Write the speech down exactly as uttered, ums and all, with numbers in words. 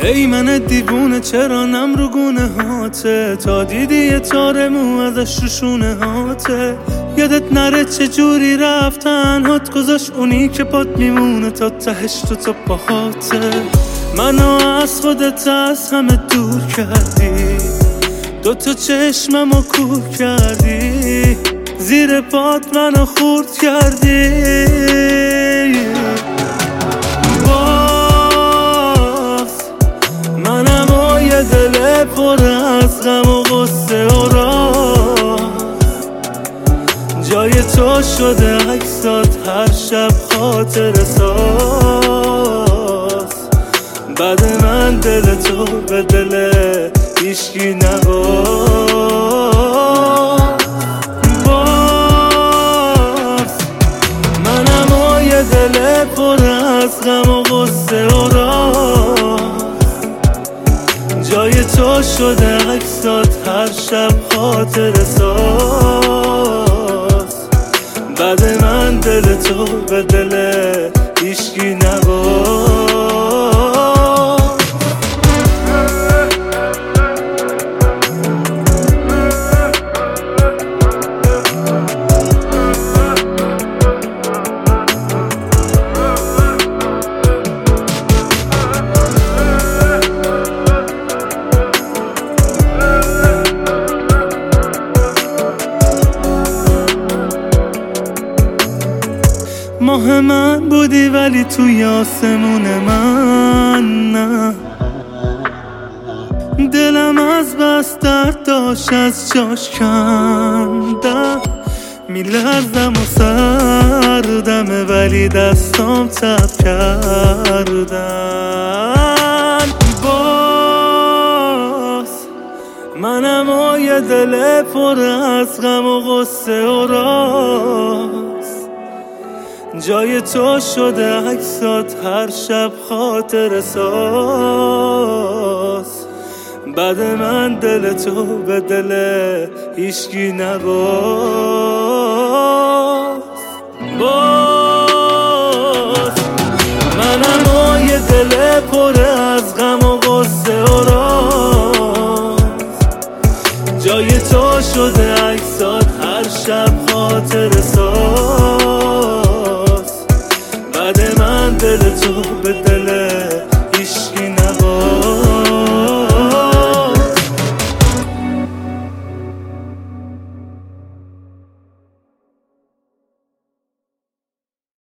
ای من دیوونه چرا نم رو گونه هاته، تا دیدی یه تار مو ازش رو شونه هاته. یادت نره چه جوری رفتن هات گذاشت اونی که پات میمونه تا تهش تو تا پاهاته. منو از خودت از همه دور کردی، دوتا چشممو کور کردی، زیر پات منو خورد کردی. باز منم و یه دل پر از غم و غصه و راز، جای تو شده عکسات هر شب خاطر ساز. بعد من دل تو به دل هیچکی نباز. باز منم و یه دل پر از غم و غصه و راز، جای تو شده عکسات هر شب خاطر ساز. بعد من دل تو به دل هیچکی نباز. ماه من بودی ولی توی آسمون من نه، دلم از بس درد داشت از جاش کندم. میلرزم و سردمه ولی دستام تب کردن. باز منم و یه دل پر از غم و غصه و راز، جای تو شده عکسات هر شب خاطر ساز. بعد من دل تو به دل هیچکی نباز. باز منم و یه دل پر